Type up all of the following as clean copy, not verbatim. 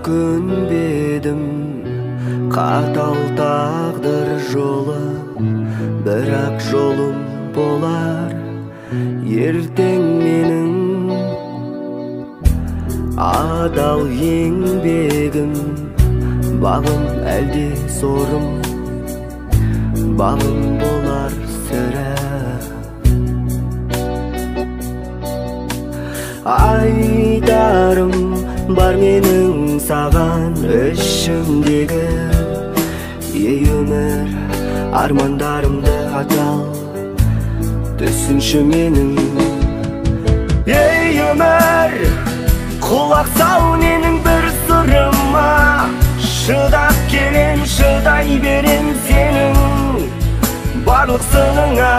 көнбедім, қатал тағдыр жолы, бірақ жолым болар ертең менің. Адал еңбегім, бағым әлде сорым, бағым болар сірә. Айтарым бар менің саған ішімдегі, ей өмір армандарымды атал, түсінші менің. Ей өмір құлақ сал менің бір сырыма, шыдап келем, шыдай берем сенің барлық сыныңа.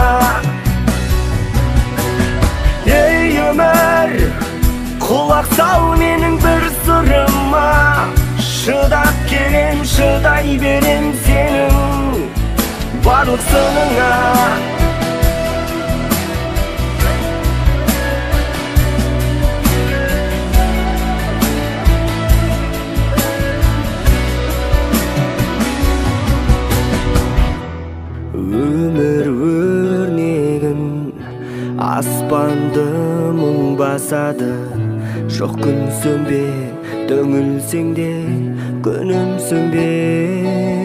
Ей өмір құлақ сал менің бір сырыма, шыдап келем, шыдай берем сенің барлық сыныңа. Өмір өрнегін аспанды мұң басады, жоқ күн сөнбе, түңілсең де күнім сөнбе.